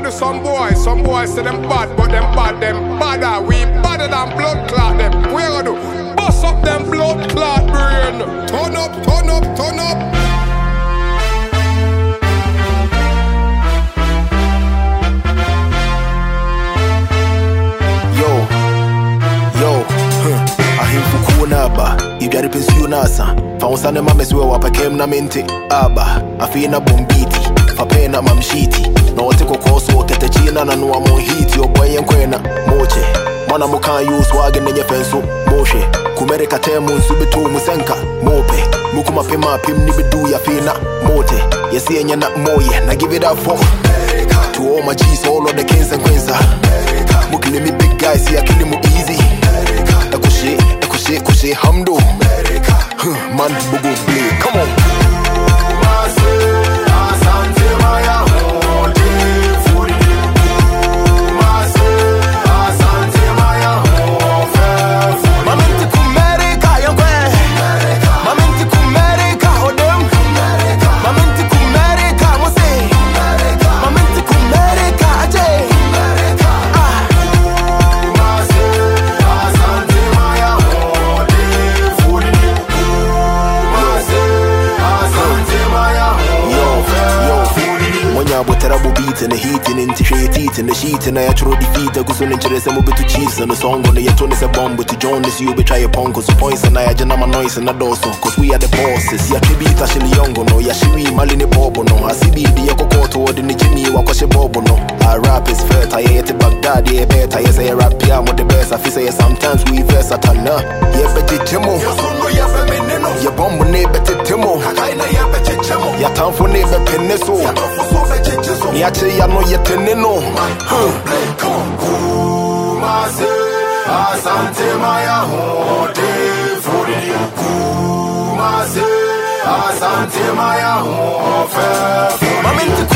do some boys say them bad, but them badder. We badder than blood clot them. We gonna do? Bust up them blood clot brain. Turn up, turn up, turn up. Naba, you got a pension asa. Found Sunday mammas where I came na mente. Abba, I feel na bombiti. For paying up mamshiti. No take a course or get a china and no more heat. Your boy and quena, moche. Mana mukan use wagon in your pencil. Moshe, Kumerika temun subitu musenka. Mope, Mukuma pima pim nibidu ya fina. Mote, you see and you're not moye. Now give it up for America. To all my G's, all of the kings and queens. Mukili me big guys, see I kill him easy. Kushe hamdo man bugu play, come on. With terrible beats and the heating into shade teeth and the sheet and I actually defeat a good interest and move to chiefs and the song on the tone is a bomb with the Jonas you betray a punk cause points and I my noise and a doso cause we are the bosses ya tribute actually young no ya shiwi maline bobo no I see the yako toward the Jimmy wakoshe bobo no I rap is fat I hate Baghdad yeah better I say rap piano the best I feel say sometimes we versatile yeah better timo ya bomb ne better timo ya time for ne better peneso Niache ya no yeteneno Kumase Asante maya hote Furi Kumase Asante maya hote Mamenti